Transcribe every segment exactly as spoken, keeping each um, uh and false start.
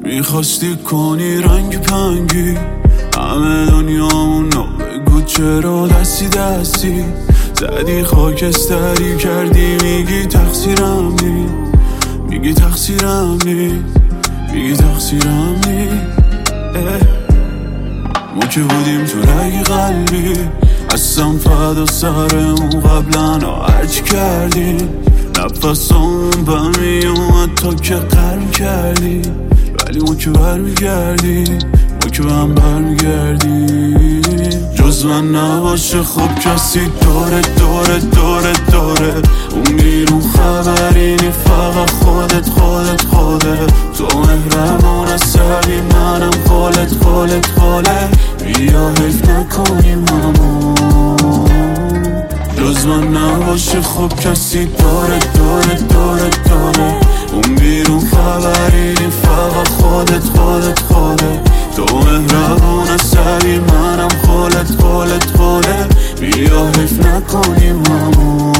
میخواستی کنی رنگ پنگی همه دنیامونو، بگو چرا دستی دستی زدی خاکستری کردی. میگی تقصیرم نی، میگی تقصیرم نی، میگی تقصیرم نی. ما که بودیم تو رگ قلبی، هستم فدا سرمون قبلا هرچی کردی. نفسمون بهم میومد تا که قرم کردی، ولی ما که برمیگردی، ما که بهم برمیگردی. جز من نباشه خب کسی داره داره داره داره. اون بیرون خبری نی، فقط خودت خودت خودت. تو مهربان هستی، منم خالت خالت خاله. بیا حیف نکنیم همون. جز من نباشه خب کسی داره داره داره داره. اون بیرون خبری نی، فقط خودت خودت خودت. تو مهربان هستی، منم خالت خالت خاله. بیا حیف نکنیم همون.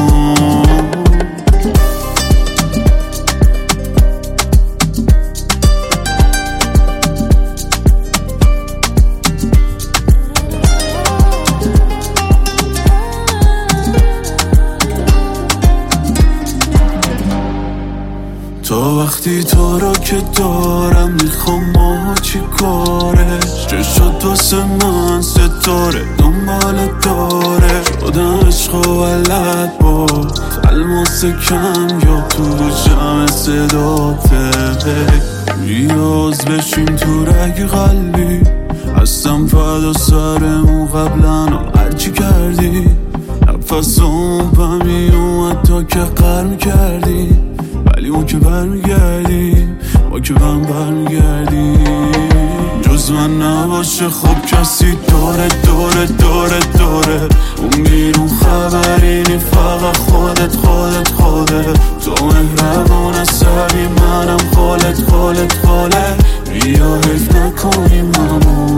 تا وقتی تو رو که دارم میخوام ما چی کاره. چه شد واسه من ستاره دنبال داره. شدم عشق و ولد با الماس کم یا تو جمع صداته. ریاض بشیم تو رگ قلبی، هستم فدا سرمون قبلا هرچی کردی. نفسم بهم میومد تا که قرم کردی، ولی ما که برمیگردی، ما که بهم برمیگردی. جز من نباشه خب کسی داره داره داره داره. اون بیرون خبری نی، فقط خودت خودت خودت. تو مهربان هستی، منم خالت خالت خاله. بیا حیف نکنیم همون.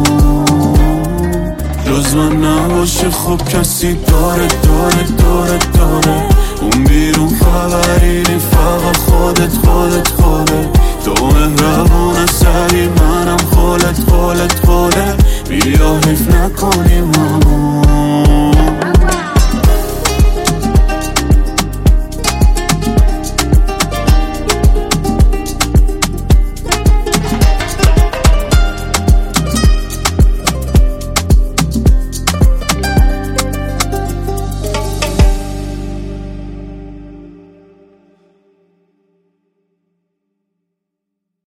جز من نباشه خب کسی داره داره داره داره. اون بیرون خبری نی، فقط